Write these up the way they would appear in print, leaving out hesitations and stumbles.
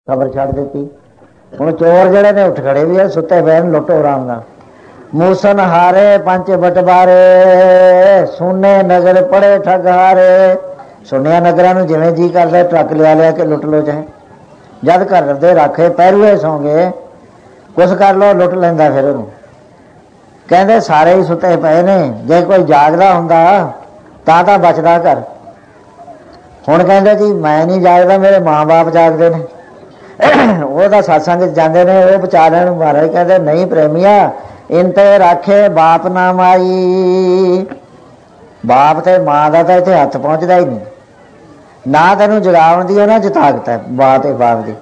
खबर छड़ दी। हुण चोर जिहड़े ने उठ खड़े भी है, सुते पे लुटो आराम नाल। मूसन हारे पंच बटवारे, सुने नगर पड़े ठग हारे। सुनिया नगरां नूं जिवें जी करदा ट्रक लिया लिया के लुट लो, चाहे जद घर दे राखे पैरूए सौ गए कुछ कर लो लुट लैंदा। फिर उहनूं कहंदे सारे ही सुते पए ने, जे कोई जागदा हुंदा तां बचदा घर। हुण कहंदे जी मैं नहीं जागदा, मेरे माँ बाप जागदे ने, ਉਹਦਾ सत्संग ਜਾਂਦੇ ਨੇ, ਉਹ ਬਚਾ ਲੈਣ। ਮਹਾਰਾਜ ਕਹਿੰਦੇ ਨਹੀਂ ਪ੍ਰੇਮੀਆ, ਇਨ ਤੇ ਰਾਖੇ ਬਾਪ ਨਾ ਮਾਈ। ਬਾਪ ਤੇ ਮਾਂ ਦਾ ਤਾਂ ਇੱਥੇ ਹੱਥ ਪਹੁੰਚਦਾ ਹੀ ਨਹੀਂ, ਨਾ ਤੈਨੂੰ ਜਗਾਉਣ ਦੀ ਉਹਨਾਂ 'ਚ ਤਾਕਤ ਹੈ ਮਾਂ ਤੇ ਬਾਪ ਦੀ।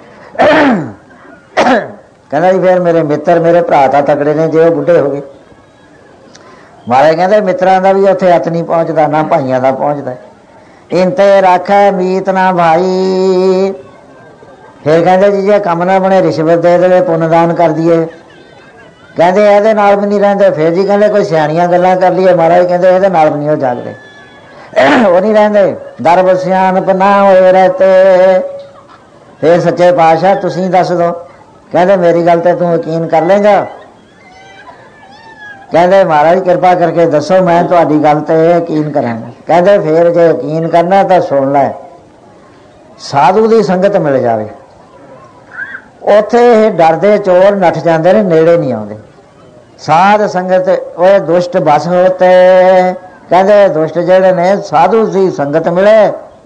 ਕਹਿੰਦਾ ਜੀ ਫਿਰ ਮੇਰੇ ਮਿੱਤਰ ਮੇਰੇ ਭਰਾ ਤਾਂ ਤਕੜੇ ਨੇ ਜੇ ਉਹ ਬੁੱਢੇ ਹੋ ਗਏ। ਮਹਾਰਾਜ ਕਹਿੰਦੇ ਮਿੱਤਰਾਂ ਦਾ ਵੀ ਉੱਥੇ ਹੱਥ ਨਹੀਂ ਪਹੁੰਚਦਾ, ਨਾ ਭਾਈਆਂ ਦਾ ਪਹੁੰਚਦਾ। ਇਨ ਤੇ ਰਾਖੇ ਮੀਤ ਨਾ ਭਾਈ। फिर कहते जी जे कम ना बने रिश्वत दे दे, पुनदान कर दिए। कहते ये भी नहीं रहते। फिर जी कहते कोई सियाणियां गल्लां कर लीए। महाराज कहते ये भी नहीं जागते, वो नहीं रहते। दरब सियाणप ना होए रहते। फिर सच्चे पातशाह तुसीं दस दो। कहते मेरी गल ते तू यकीन कर लेगा। कहते महाराज कृपा करके दसो मैं तुहाडी गल ते यकीन करांगा। कहते फिर जे यकीन करना तो सुन लै, साधु की संगत मिल जाए ਉੱਥੇ ਡਰਦੇ ਚੋਰ ਨੱਠ ਜਾਂਦੇ ਨੇ, ਨੇੜੇ ਨਹੀਂ ਆਉਂਦੇ। ਸਾਧ ਸੰਗਤ ਉਹ ਦੁਸ਼ਟ ਬਸ ਹੋਤੇ। ਕਹਿੰਦੇ ਦੁਸ਼ਟ ਜਿਹੜੇ ਨੇ ਸਾਧੂ ਦੀ ਸੰਗਤ ਮਿਲੇ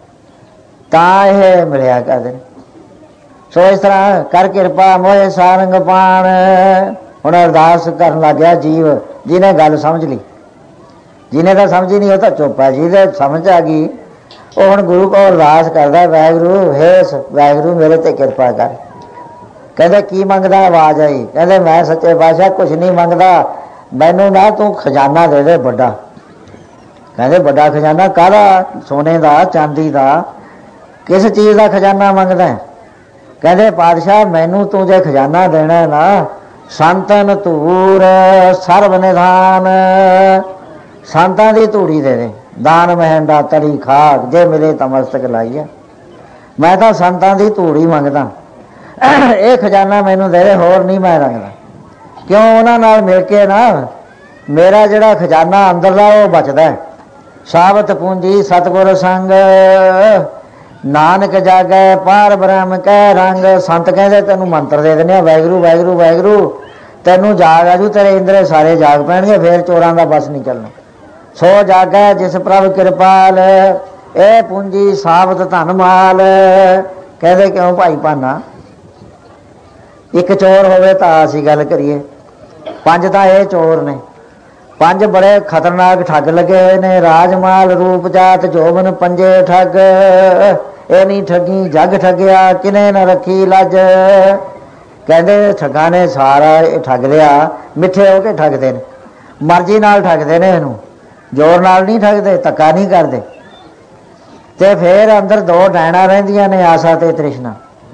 ਤਾਂ ਇਹ ਮਿਲਿਆ ਕਰਦੇ ਨੇ। ਸੋ ਇਸ ਤਰ੍ਹਾਂ ਕਰ ਕਿਰਪਾ ਮੋਏ ਸਾਰੰਗ ਪਾਣ। ਹੁਣ ਅਰਦਾਸ ਕਰਨ ਲੱਗ ਗਿਆ ਜੀਵ, ਜਿਹਨੇ ਗੱਲ ਸਮਝ ਲਈ। ਜਿਹਨੇ ਤਾਂ ਸਮਝੀ ਨਹੀਂ ਉਹ ਤਾਂ ਚੁੱਪ ਹੈ, ਜਿਹਦੇ ਸਮਝ ਆ ਗਈ ਉਹ ਹੁਣ ਗੁਰੂ ਕੋਲ ਅਰਦਾਸ ਕਰਦਾ, ਵਾਹਿਗੁਰੂ ਹੇ ਵਾਹਿਗੁਰੂ ਮੇਰੇ ਤੇ ਕਿਰਪਾ ਕਰ। कहते की मंगदा? आवाज आई। कहते मैं सच्चे पातशाह कुछ नहीं मंगदा, मैनू ना तू खजाना दे दे बड़ा। कहते बड़ा खजाना काहदा? सोने का चांदी का, किस चीज़ का खजाना मंगदा? कहते पातशाह मैनू तू जे खजाना देना ना, संतन धूर सर्व निधान, संतां दी धूड़ी दे दे। दान महंडा तली खाक जे मिले तमस्तक लाइए। मैं तो संतां दी धूड़ी मंगदा, ਇਹ ਖਜ਼ਾਨਾ ਮੈਨੂੰ ਦੇ ਦੇ, ਹੋਰ ਨਹੀਂ ਮੈਂ ਰੱਖਦਾ। ਕਿਉਂ? ਉਹਨਾਂ ਨਾਲ ਮਿਲ ਕੇ ਨਾ ਮੇਰਾ ਜਿਹੜਾ ਖਜ਼ਾਨਾ ਅੰਦਰਲਾ ਉਹ ਬਚਦਾ। ਸਾਬਤ ਪੂੰਜੀ ਸਤਿਗੁਰ ਸੰਗ, ਨਾਨਕ ਜਾਗੈ ਪਾਰ ਬ੍ਰਹਮ ਕੈ ਰੰਗ। ਸੰਤ ਕਹਿੰਦੇ ਤੈਨੂੰ ਮੰਤਰ ਦੇ ਦਿੰਦੇ ਆ, ਵਾਹਿਗੁਰੂ ਵਾਹਿਗੁਰੂ ਵਾਹਿਗੁਰੂ, ਤੈਨੂੰ ਜਾਗ ਆਜੂ, ਤੇਰੇ ਇੰਦਰੇ ਸਾਰੇ ਜਾਗ ਪੈਣਗੇ, ਫਿਰ ਚੋਰਾਂ ਦਾ ਬਸ ਨਹੀਂ ਚੱਲਣਾ। ਸੋ ਜਾਗੈ ਜਿਸ ਪ੍ਰਭ ਕਿਰਪਾਲ, ਇਹ ਪੂੰਜੀ ਸਾਬਤ ਧਨ ਮਾਲ। ਕਹਿੰਦੇ ਕਿਉਂ ਭਾਈ ਭਾਨਾ? ਇੱਕ ਚੋਰ ਹੋਵੇ ਤਾਂ ਅਸੀਂ ਗੱਲ ਕਰੀਏ, ਪੰਜ ਤਾਂ ਇਹ ਚੋਰ ਨੇ। ਪੰਜ ਬੜੇ ਖਤਰਨਾਕ ਠੱਗ ਲੱਗੇ ਹੋਏ ਨੇ। ਰਾਜਮਾਲ ਰੂਪ ਜਾਤ ਜੋਬਨ ਪੰਜੇ ਠੱਗ, ਇਹ ਨਹੀਂ ਠੱਗੀ ਜੱਗ ਠੱਗਿਆ ਕਿਨੇ ਨਾ ਰੱਖੀ ਲੱਜ। ਕਹਿੰਦੇ ਠੱਗਾਂ ਨੇ ਸਾਰਾ ਇਹ ਠੱਗ ਲਿਆ, ਮਿੱਠੇ ਹੋ ਕੇ ਠੱਗਦੇ ਨੇ, ਮਰਜ਼ੀ ਨਾਲ ਠੱਗਦੇ ਨੇ, ਇਹਨੂੰ ਜ਼ੋਰ ਨਾਲ ਨਹੀਂ ਠੱਗਦੇ, ਧੱਕਾ ਨਹੀਂ ਕਰਦੇ। ਤੇ ਫਿਰ ਅੰਦਰ ਦੋ ਡੈਣਾ ਰਹਿੰਦੀਆਂ ਨੇ, ਆਸਾ ਤੇ ਤ੍ਰਿਸ਼ਨਾ।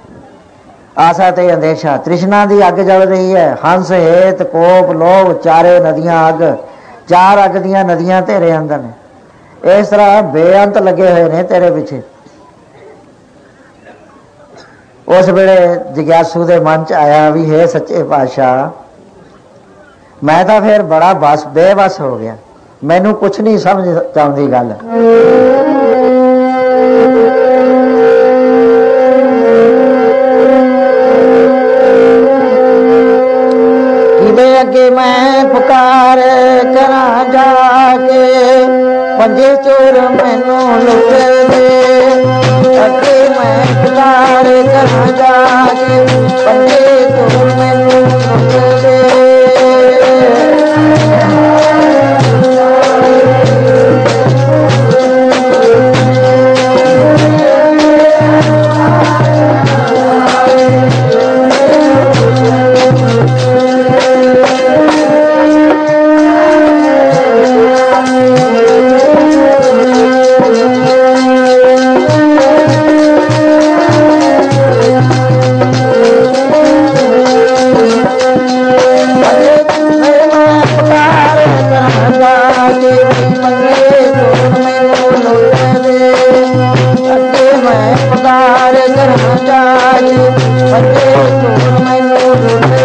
ਆਸਾ ਤੇ ਅੰਦੇਸ਼ਾ। ਤ੍ਰਿਸ਼ਨਾ ਦੀ ਅੱਗ ਜਲ ਰਹੀ ਹੈ, ਹੰਸ ਹੇਤ ਕੋਪ ਲੋਭ ਚਾਰੇ ਨਦੀਆਂ ਅੱਗ। ਚਾਰ ਅੱਗ ਦੀਆਂ ਨਦੀਆਂ ਤੇਰੇ ਅੰਦਰ ਨੇ। ਇਸ ਤਰ੍ਹਾਂ ਬੇਅੰਤ ਲੱਗੇ ਹੋਏ ਨੇ ਤੇਰੇ ਪਿੱਛੇ। ਉਸ ਵੇਲੇ ਜਗਿਆਸੂ ਦੇ ਮਨ 'ਚ ਆਇਆ ਵੀ ਹੇ ਸੱਚੇ ਪਾਤਸ਼ਾਹ, ਮੈਂ ਤਾਂ ਫਿਰ ਬੜਾ ਬਸ ਬੇਬਸ ਹੋ ਗਿਆ, ਮੈਨੂੰ ਕੁਛ ਨਹੀਂ ਸਮਝ ਆਉਂਦੀ ਗੱਲ। ਅੱਗੇ ਮੈਂ ਪੁਕਾਰ ਕਰਾਂ ਜਾ ਕੇ, ਪੰਜੇ ਚੋਰ ਮੈਨੂੰ ਲੁੱਟ ਦੇ। ਅੱਗੇ ਮੈਂ ਪੁਕਾਰ ਕਰਾਂ ਜਾ ਕੇ, ਪੰਜੇ ਚੋਰ ਮੈਨੂੰ ਲੁੱਟ ਦੇ। पंजे चोर मैनू लुट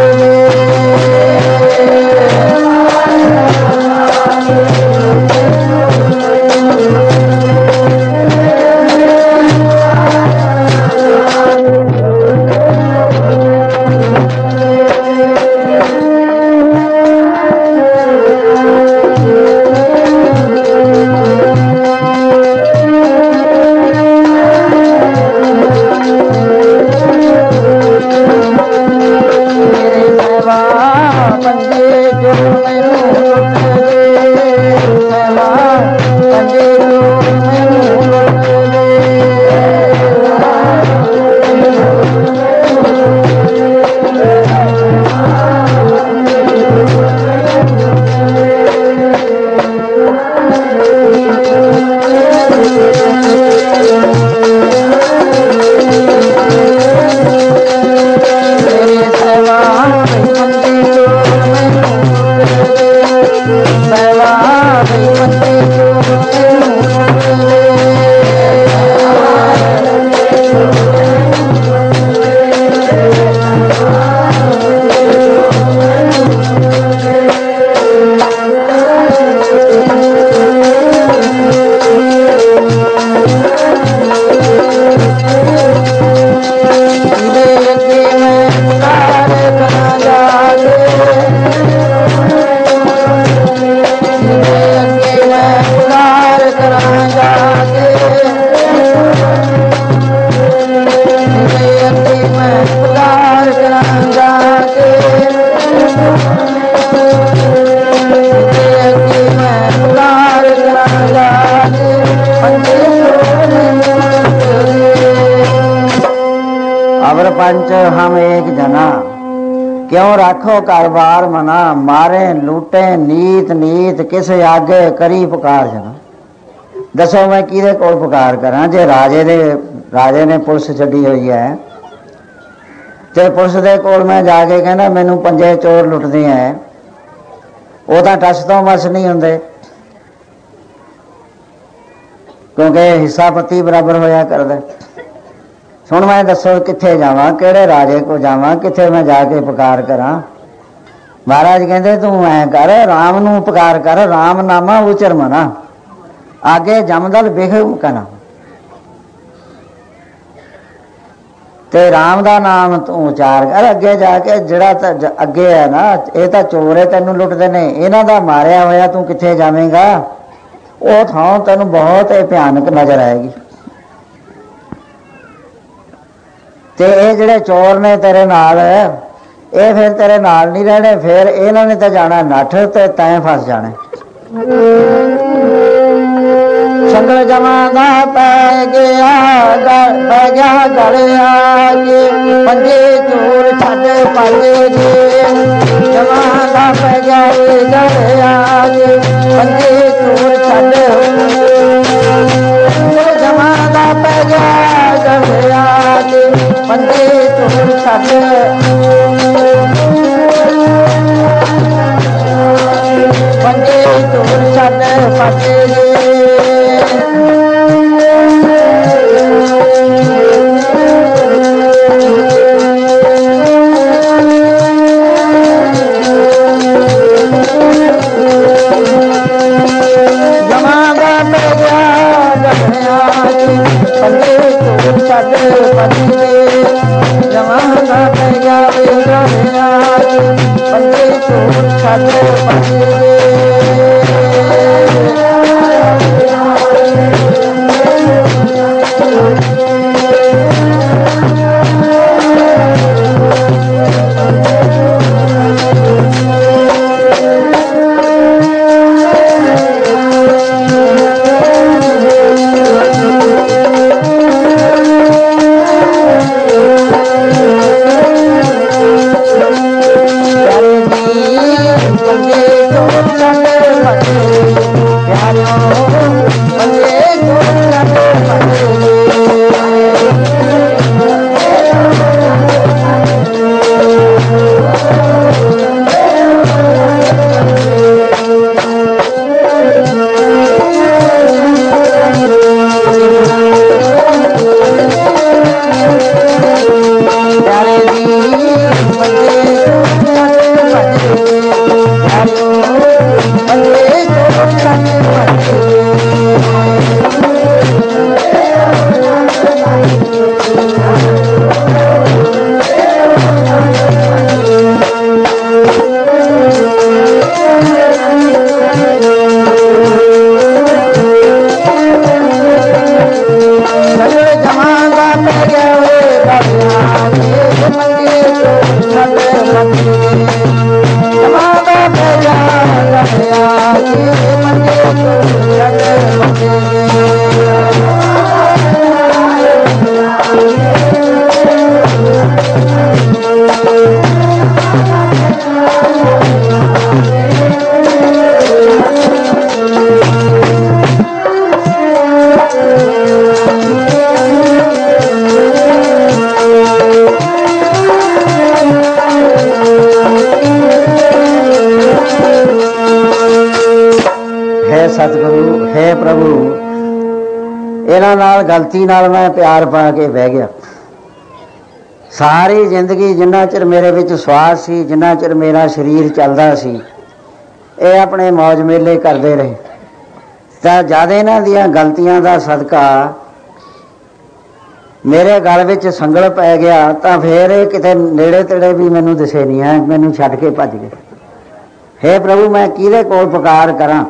पंच हम एक जना क्यों राखो कारबार मना मारे लूटे नीत नीत किस आगे करी पुकार जना। दसो मैं किहदे कोल पुकार करा जे राजे ने पुलिस छड्डी हुई है ते पुलिस दे कोल मैं जाके कहना मैनू पंजे चोर लुटदे हैं वो तां टस तो मस नहीं हुंदे क्योंकि हिस्सा पत्ती बराबर होया करदा। सुन मैं दसो कित्थे जावां किहड़े राजे को जावां कित्थे मैं जाके पुकार करा। महाराज कहते तू ऐ कर राम नू पुकार कर राम नामा उचर मना आगे जमदल बिख कहना ते राम दा नाम तू उचार कर अगे जाके जिहड़ा अगे है ना ये तो चोर है तेनू लुटदे ने इन्हां दा मारिया होया तू कित्थे जावेंगा वो थां तेनू बहुत भयानक नजर आएगी। ते ये जिहड़े चोर ने तेरे नाल ये फिर तेरे नाल नहीं रहने फिर इन्हां ने तो जाना नठ ते तैं फस जाने। संगल जमा दा पै गया गले आके पंजे चोर छड्ड पाए जे जमा दा पै गया गले आके पंजे चोर छड्ड जमा दा पै गया गले आके पंजे चोर छड्ड पंजे चोर छड्ड पाए जे सतगुरु है प्रभु, इन्हां नाल गलती नाल मैं प्यार पा के बह गया। सारी जिंदगी जिन्ना चिर मेरे विच स्वास सी, जिन्ना चिर मेरा शरीर चलदा सी, ये अपने मौज मेले करते रहे। तो जद इन्हां दियां गलतियां दा सदका मेरे गल विच संगल पै गया, तो फिर किते नेड़े तेड़े भी मैनू दिसे नहीं है, मैनू छड्ड के भज गए। हे प्रभु, मैं किहदे कोल पुकार करां?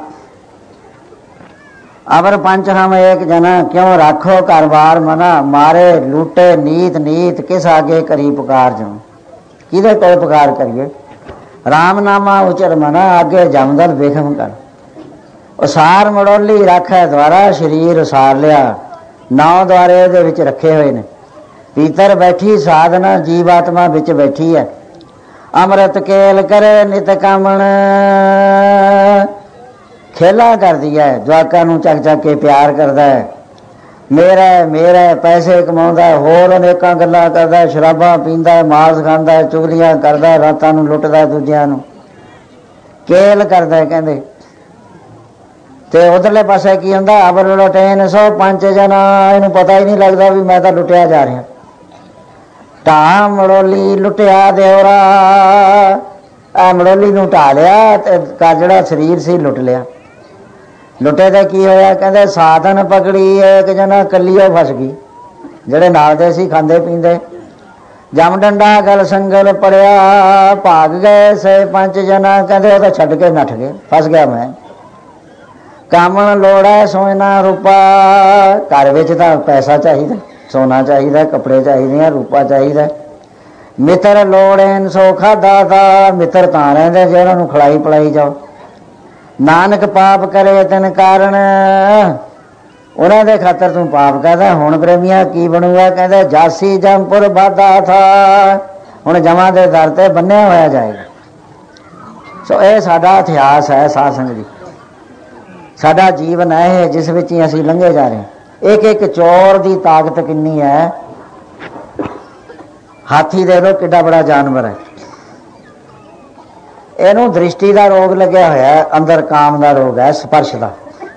अवर पंच हम एक जना, क्यों राखो घर बार मना, मारे लूटे नीत नीत, किस आगे करी पुकार जाऊं? किहदे कोल पुकार करिए? राम नामा उचर मना, आगे जमदल बेखम कर। उसार मड़ोली राखै द्वारा, शरीर उसार लिया, 9 द्वारे दे विच रखे हुए ने। भीतर बैठी साधना, जीवात्मा विच बैठी है। अमृत केल करे नित कामण, खेला कर दिया है, जवाकां नूं चक चक के प्यार करता है। मेरा मेरा पैसे कमाउंदा है, होर अनेकां गल्लां करदा है, शराबां पींदा है, मांस खांदा है, चुगलियां करदा है, रातां नूं लुੱਟदा दूजिआं नूं, केल करदा है कहंदे। ते उधरले पासे की हुंदा, अबर लुटेन सो पंच जना, इहनूं पता ही नहीं लगदा भी मैं तां लुटिया जा रिहा। ढा मड़ोली लुटिया देवरा, आ मड़ोली नूं ढा लिया ते जिहड़ा शरीर सी लुट लिया। लुटे तो की होया? कहते साधन पकड़ी एक जना, कलियो फस गई। जेड़े नाल दे सी खांदे पींदे, जम डंडा गल संगल पड़िया, भाग गए से पंच जना। कहते वो तो छड्ड के नठ गए, फस गया मैं। कामन लोड़ा सोना रूपा, घर विच तां पैसा चाहिए, सोना चाहिए, कपड़े चाहिए, रूपा चाहिए। मित्र लोड़ेन सो खादा था, मित्र तां रहिंदे जे उन्हां नूं खिलाई पिलाई जाओ। नानक पाप करे तिन कारण, उन्हां दे खातर तू पाप करदा। हुण प्रेमिया की बनूगा? कहते जासी जमपुर बाधा था, हुण जमा दे दर ते बन्निया होया जाएगा। सो ये साडा इतिहास है साध संगत जी, साडा जीवन है जिस विच ही असीं लंघे जा रहे हैं। एक एक चोर दी ताकत किन्नी है। हाथी दे लो किड्डा बड़ा जानवर है, इनू दृष्टि का रोग लग्या होया, अंदर काम का रोग है, स्पर्श का।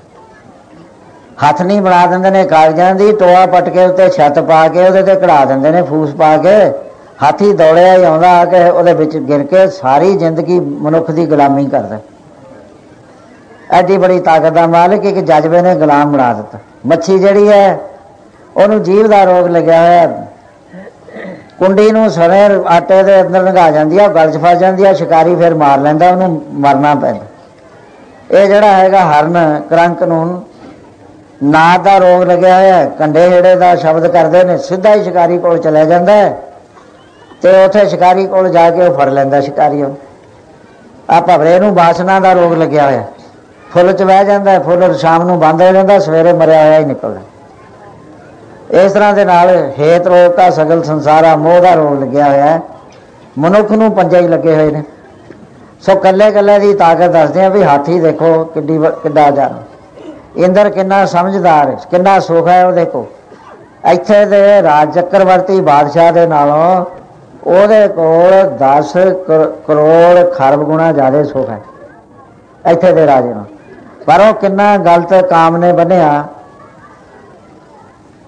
हथ नहीं बना देंगे ने कागजां दी, टोआ पट के उत्ते छत पा के उहदे ते कढ़ा देंगे ने फूस पा के। हाथी दौड़िया ही आउंदा आके उहदे विच गिर के सारी जिंदगी मनुख की गुलामी करदा। एडी बड़ी ताकत का मालिक एक जज्बे ने गुलाम बना दिता। मच्छी जिहड़ी है उहनूं जीभ का रोग लग्या होया, कुंडी नूं सने आटे दे अंदर लंघा जांदी है, गल च फस जांदी है, शिकारी फिर मार लैंदा, उहनूं मरना पैंदा। ये जिहड़ा हैगा हरन करंक नूं नाद का रोग लग्या होया, कंडे हेड़े का शब्द करते हैं, सीधा ही शिकारी कोल चला जाता है, तो उत्थे शिकारी कोल जाके वो फड़ लैंदा शिकारी। आ भवरे नूं वासना का रोग लग्या होया, फुल च बह जाता है, फुल शाम नूं बंद हो जाता, सवेरे मरिया होया ही निकलदा। इस तरह के नाल हेत रोग का सगल संसारा, मोह का रोग लग्या होया है। मनुख नूं पंजे ही लगे हुए हैं। सो कल्ले कल्ले की ताकत दसदे हैं भी हाथी देखो किड्डा जान, इंद्र किन्ना समझदार, किन्ना सुख है वो देखो। इत्थे दे राज चक्रवर्ती बादशाह दे नालों ਉਹਦੇ ਕੋਲ 10 ਕਰੋੜ ਖਰਬ ਗੁਣਾ ਜ਼ਿਆਦਾ ਸੁੱਖ ਹੈ ਇੱਥੇ ਦੇ ਰਾਜੇ ਨੂੰ। ਪਰ ਉਹ ਕਿੰਨਾ ਗਲਤ ਕਾਮ ਨੇ ਬੰਨਿਆ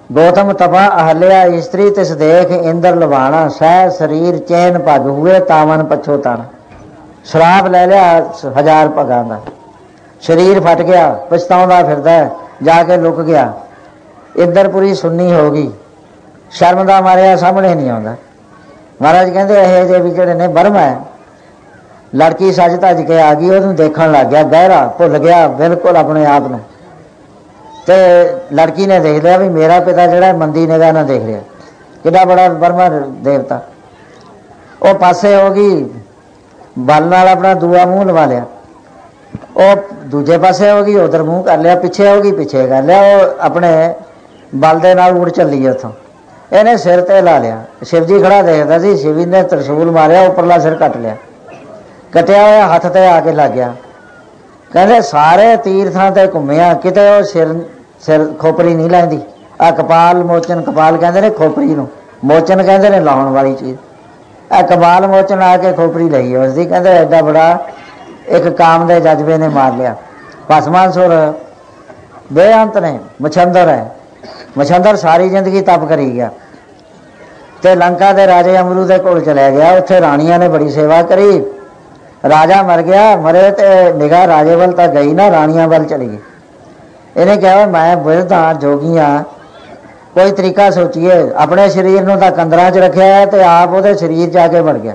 गौतम तपा अहल्या स्त्री तिस देख इंद्र लवाना सह शरीर चैन पग हुए तावन पछो तन। शराब ले लिया 1000 भगों का, शरीर फट गया, पछताउंदा फिरदा, जाके लुक गया। इंद्रपुरी सुन्नी हो गई, शर्म का मारिया सामने नहीं आता। महाराज कहते यह जे भी जोड़े ने बर्म है। लड़की सज धज के आ गई, उन्होंने देखने लग गया, गहरा भुल गया बिल्कुल अपने आप में। तो लड़की ने देख लिया भी मेरा पिता जोड़ा मंदी निगाह ना देख लिया, कितना बड़ा ब्रह्मा देवता। वो पासे हो गई, बल नाल अपना दूआ मुँह लवा लिया। वो दूजे पासे हो गई, उधर मुँह कर लिया, पिछे हो गई पिछे कर लिया। वो अपने बल दे नाल उड़ चली है उतों। इन्हें सिर ते ला लिया, शिवजी खड़ा देखता सी, शिवजी ने त्रिशूल मारिया, उपरला सिर कट लिया। कटिया हुआ हथ ते आके लग गया। कहते सारे तीर्थां ते घूमिया, किते वो सिर खोपरी नहीं लैंदी। आ कपाल मोचन, कपाल कहते ने खोपरी नूं, मोचन कहते ने लाउण वाली चीज़। आ कपाल मोचन आके खोपरी लई उसकी। कहते एडा बड़ा एक काम दे जज्बे ने मार लिया। भस्मासुर बेअंत ने, मछंदर है, मछंदर सारी जिंदगी तप करी गया। तो लंका के राजे अमरू के कोल चलिया गया, उत्थे राणियां ने बड़ी सेवा करी। राजा मर गया, मरे तो निगाह राजे वाल तो गई ना, राणियां वाल चली गई। इन्हें कहा मैं बुद्ध हाँ, जोगी हाँ, कोई तरीका सोचिए। अपने शरीर में तो कंदरां च रखा है, तो आप वो शरीर च आके बढ़ गया।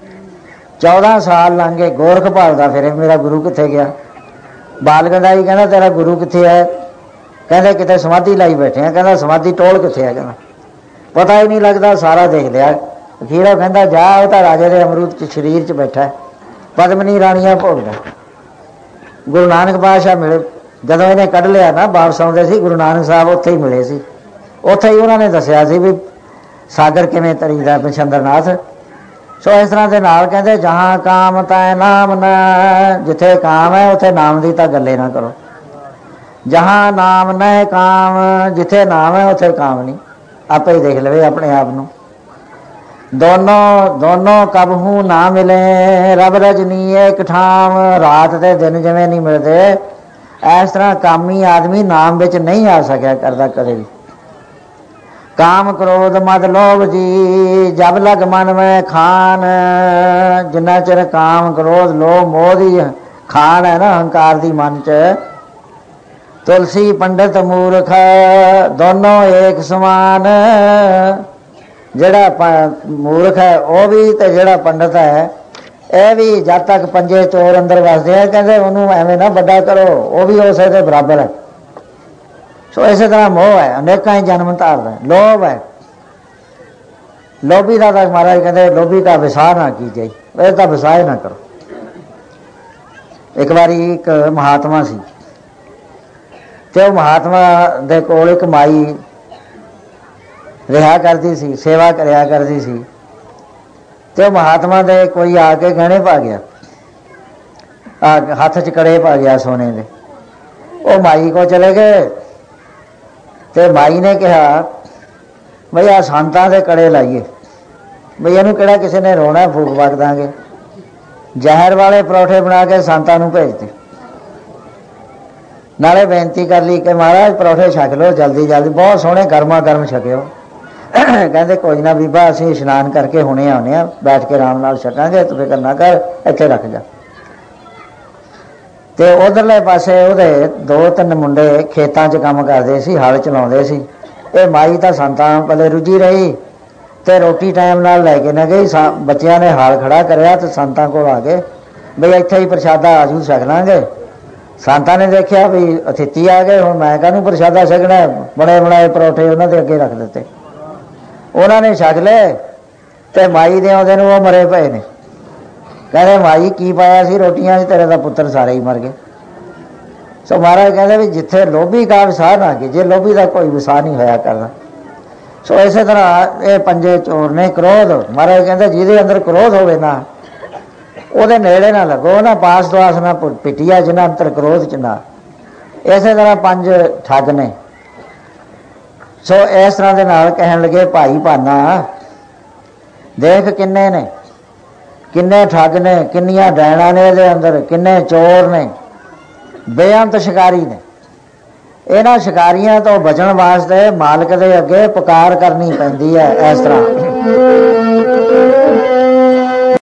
14 साल लंघ गए, गोरख भालदा फिरे मेरा गुरु कित्थे गया। बाल गंडाई कहना तेरा गुरु कित्थे है। कहते कितने समाधि लाई बैठे हैं। कहना समाधि टोल कित्थे है। कहना पता ही नहीं लगता, सारा देख लिया। अखीर कहता जा, वो तो राजे के अमरूद शरीर च बैठा है, पद्मनी राणियां भोगदा। गुरु नानक पातशाह मिले, जदों इन्हें कढ़ लिया ना, वापस आउंदे सी गुरु नानक साहब उत्थे ही मिले सी। उत्थे ही उन्होंने दसिया सी भी सागर किवें तरीदा मछंदरनाथ। सो इस तरह के नाल कहते जहाँ काम तै नाम न, जिथे काम है उत्थे नाम की तो गल्ले ना करो। जहाँ नाम न काम, जिथे नाम है उत्थे काम नहीं। आप ही देख लवे अपने आप नूं। दोनों दोनों कबहू ना मिले, रब रजनी एक ठाम। रात ते दिन जिवें नहीं मिलते, इस तरह कामी आदमी नाम विच नहीं आ सकिया करता कदे भी। काम क्रोध मद लोभ जी, जब लग मन में खान। जिन्ना चिर काम क्रोध लोभ मोह दी खान है ना, अहंकार दी मन च। तुलसी पंडित मूर्ख दोनों एक समान। जिहड़ा मूर्ख है वह भी, तो जिहड़ा पंडित है यह भी, जब तक पंजे चोर अंदर वसदे हैं, कहते उन्होंने एवं ना बड़ा करो, वह भी उस दे बराबर है। सो इस तरह मोह है, अनेकों ही जन्म धारदा है। लोभ है, लोभी का तो महाराज कहते लोभी का विसाह ना कीजिए, इसका विसाह ना करो। एक बारी एक महात्मा सी, तो महात्मा दे कोल एक माई रहा करती सी, सेवा करया करती सी। तो महात्मा दे कोई आके गहने पा गया, हाथ च कड़े पा गया सोने दे। वो माई को चले गए, तो माई ने कहा बई आ संतां दे कड़े लाइए, बई इनू किहड़ा किसी ने रोना, फूक वक दांगे। जहर वाले परौठे बना के संतां नू भेजते, नाले बेनती कर ली कि महाराज परौठे छक लो जल्दी जल्दी, बहुत सोहने गर्मा गर्म छकियो। कहते कोई ना बीबा, असीं इशनान करके हुणे आउने आ, बैठ के आराम नाल छकांगे, तू फिकर ना कर, इत्थे रख जा। तो उधरले पासे उहदे 2-3 मुंडे खेतां 'च काम करदे सी, हल चलाउंदे सी। ये माई तां संतां पले रुझी रही, तो रोटी टाइम नाल लैके न गई। बच्चियां ने हाल खड़ा करया, तो संतां कोल आ गए बई इत्थे ही प्रशादा आजू छक लांगे। संतां ने देखिया भी अतिथि आ गए, हुण मैं काहनूं प्रशादा छकना, बने बनाए परौठे उन्हां दे अगे रख दिते। उन्होंने छक ले, तो माई दे आउंदे नूं वो मरे पए ने। कहते माई की पाया सी रोटियां, तेरे दा पुत्र सारे ही मर गए। सो महाराज कहते भी जिथे लोभी का विसाह ना कीजिए, लोभी का कोई विसाह नहीं होया करता। सो इस तरह ये पंजे चोर ने। क्रोध, महाराज कहते जिहदे अंदर क्रोध होवे ना, ਉਹਦੇ नेड़े ना लगो ना, पास दुआस ना पिटिया, जिन्हें अंतर क्रोध च ना। इस तरह 5 ठग ने। सो इस तरह के नाल कहन लगे भाई भाना देख किन्ने ने, किन्ने ठग ने, किन्नियां डैणा ने इहदे अंदर, किन्ने चोर ने, बेअंत शिकारी ने। ਇਹਨਾਂ ਸ਼ਿਕਾਰੀਆਂ ਤੋਂ ਬਚਣ ਵਾਸਤੇ ਮਾਲਕ ਦੇ ਅੱਗੇ ਪੁਕਾਰ ਕਰਨੀ ਪੈਂਦੀ ਹੈ। ਇਸ ਤਰ੍ਹਾਂ